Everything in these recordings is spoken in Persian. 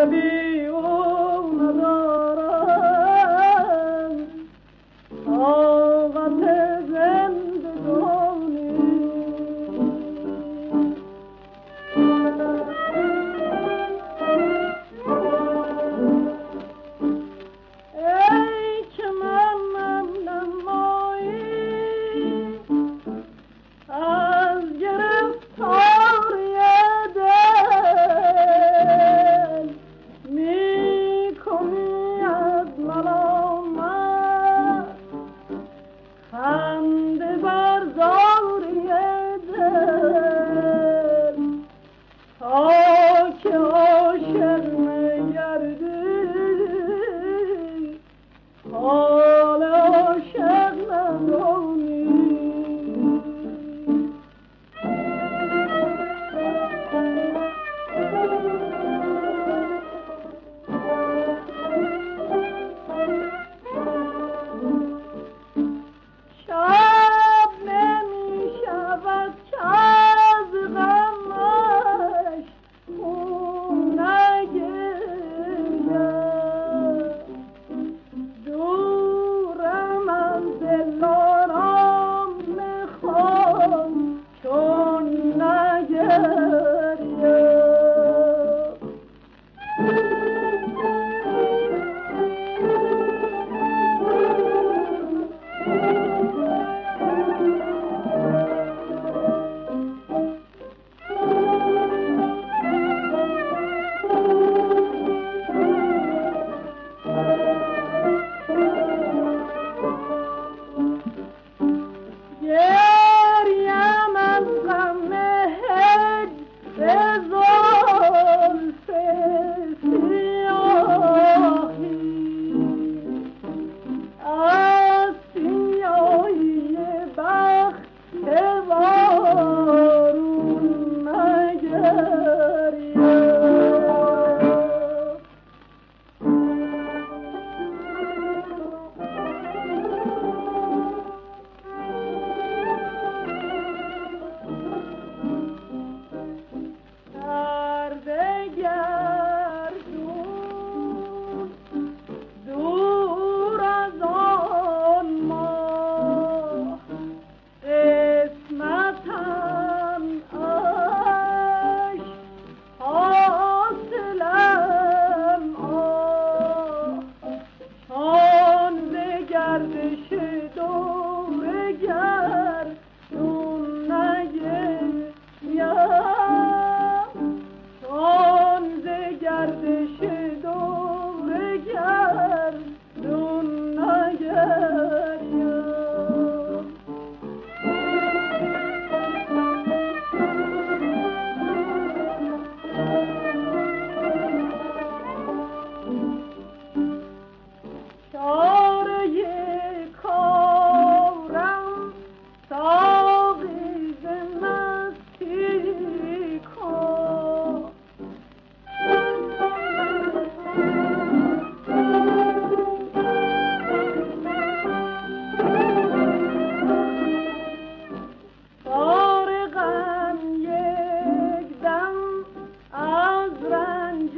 بی او ندارم طاقت زندگانی. ای که منم نمایی از گرفتاری دل می کنی از ملامت خنده بر زاری دل تا که عاشق نگردی حال عاشق ندانی. شب نمی شود که از غمش خون نگرید، دورم از دل آرام میخوام چون نگرید. گریم از غم هجر زلف سیاهی، از سیاهی بخت وارون نگریم. گردون دور از آن ماه قسمتم عشق حاصلم آه چون ز گردش دور گردون نگریم، چون ز گردش دور گردون نگریم. چاره کارم ساقی ز مستی کن، فارغم یک دم از رنج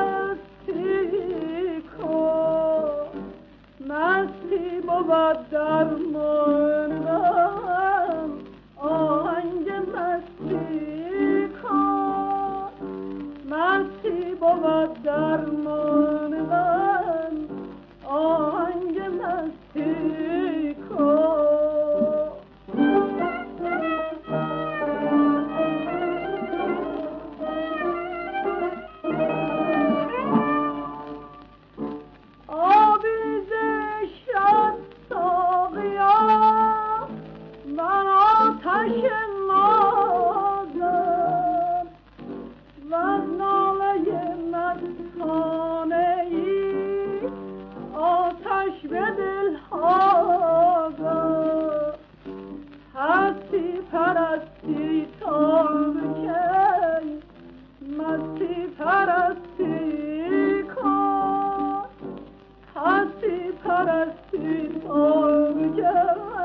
هستی کن. مستی بود درمان غم آهنگ مستی کن، مستی بود درمان غم آهنگ مستی کن. آویزش شد ساقیا من آتش نازم وز ناله مستانه ای آتش به دل هازم. هستی پرستی تا بکی مستی پرستی کن، هستی پرستی تا بکی